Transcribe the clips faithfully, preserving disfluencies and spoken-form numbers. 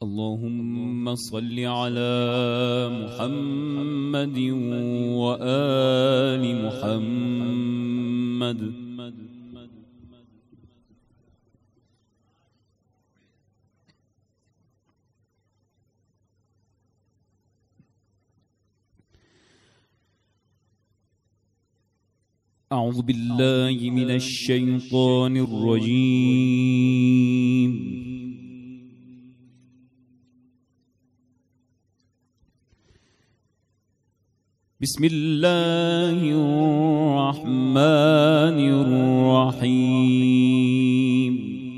اللهم صل على محمد وآل محمد. أعوذ بالله من الشيطان الرجيم. بسم الله الرحمن الرحيم.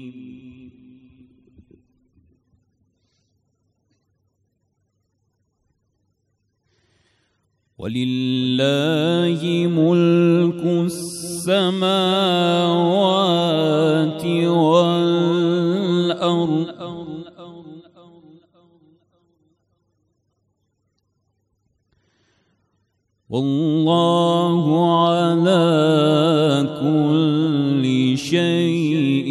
ولله ملك السماوات والأرض والله على كل شيء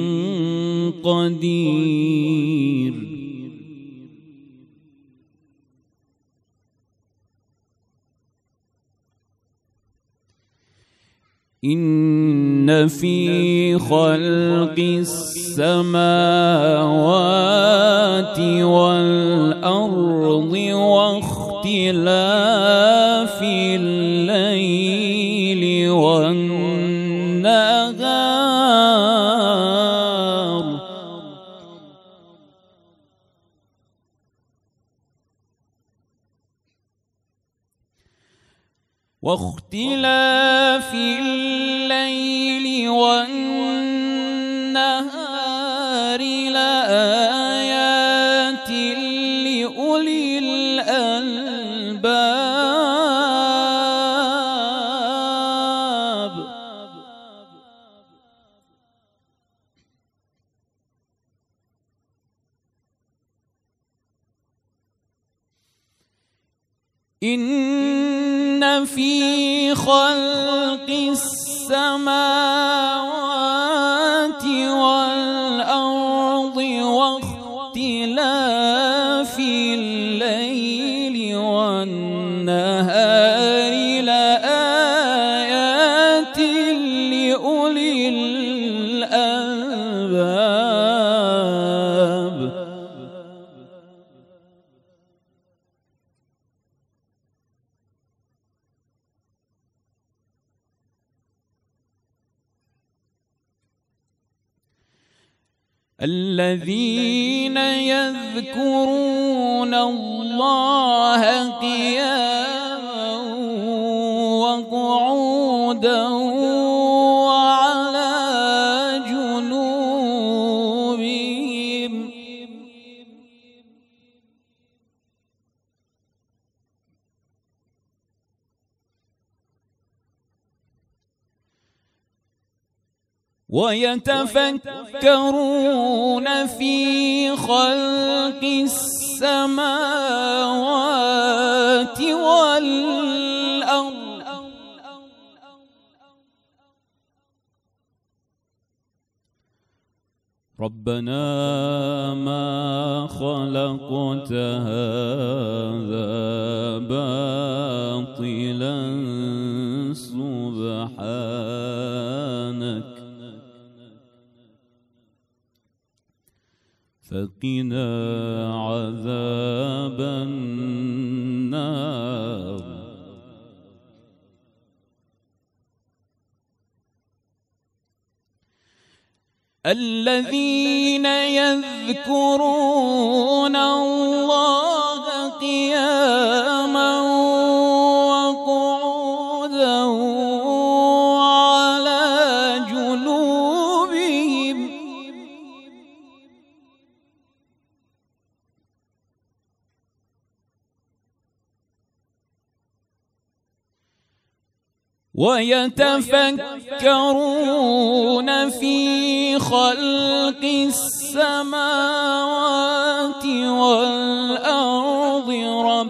قدير. إن في خلق السماوات والأرض واختلاف الليل والنهار واختلاف الليل والنهار لآيات لأولي الألباب. إن في خلق السماوات والأرض واختلاف الليل والنهار لآيات لأولي الألباب. الذين يذكرون الله قياما وقعودا وعلى جنوبهم ويتفكرون في خلق السماوات والأرض ربنا ما خلقت هذا باطلا سبحانك فقنا عذاب النار. الذين يذكرون الله قياما وقعودا وعلى جنوبهم ويتفكرون في خلق السماوات والأرض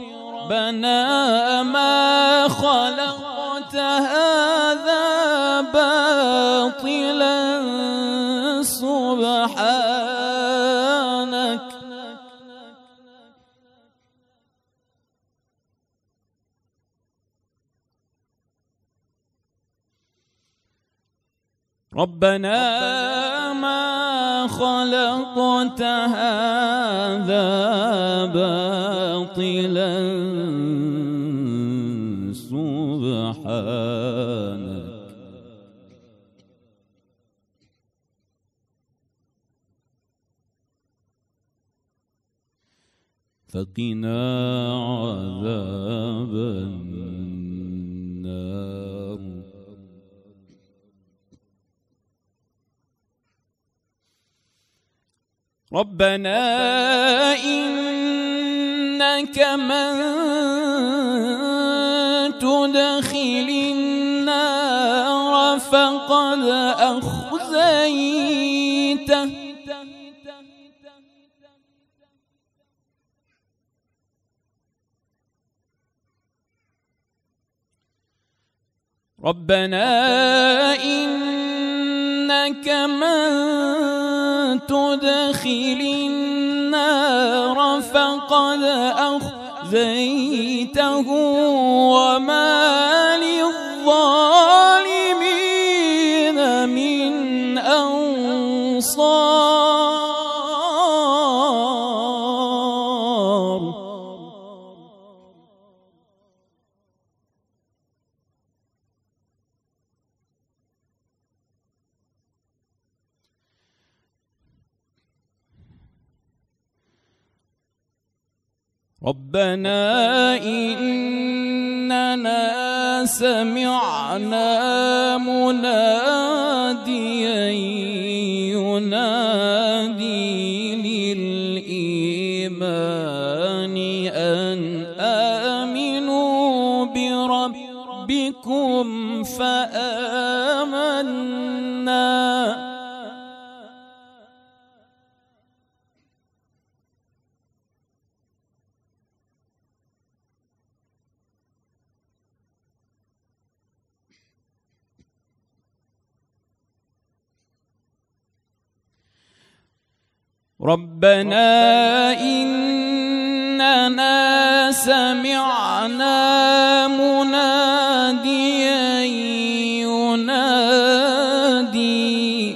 ربنا ما خلقت هذا باطلا سبحانك ربنا ما خلقت هذا باطلا سبحانك فقنا عذاب النار. ربنا إنك من تدخل النار فقد أخزيته ربنا إنك من تدخل النار فقد أخزيته وما للظالمين من أنصار. ربنا إننا سمعنا مناديا ينادي للإيمان أن آمنوا بربكم فآمنا. ربنا إننا سمعنا مناديا ينادي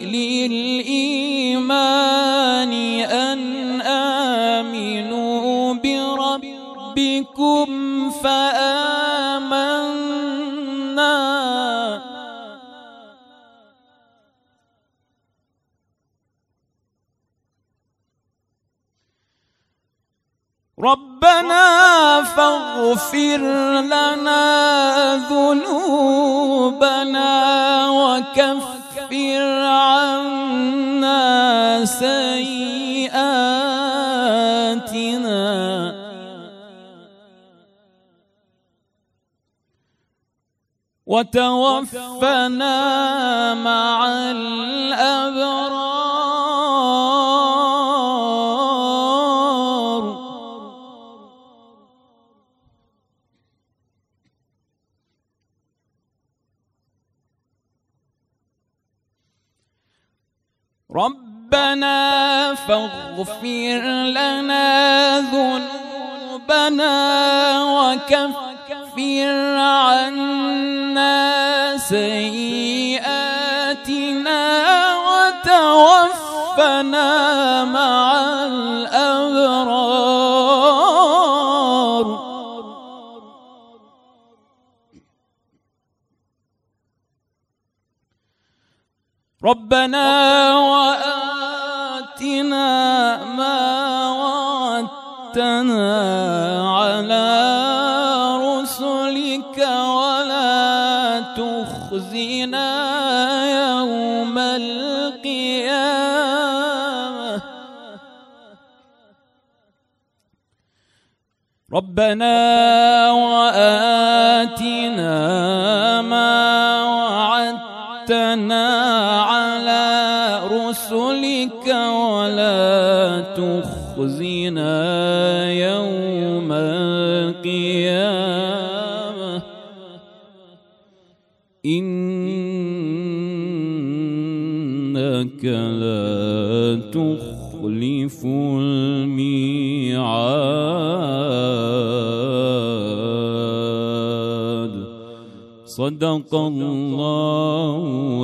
للإيمان أن آمنوا بربكم فآمنا. ربنا فاغفر لنا ذنوبنا وكفر عنا سيئاتنا وتوفنا مع الأبرار. ربنا فاغفر لنا ذنوبنا وكفر عنا سيئاتنا وتوفنا مع الأبرار. ربنا وآتنا ما وعدتنا على رسلك ولا تخزنا يوم القيامة. ربنا وآتنا ما وعدتنا على رسلك ولا تخزنا يوم القيامة إنك لا تخلف الميعاد. صدق الله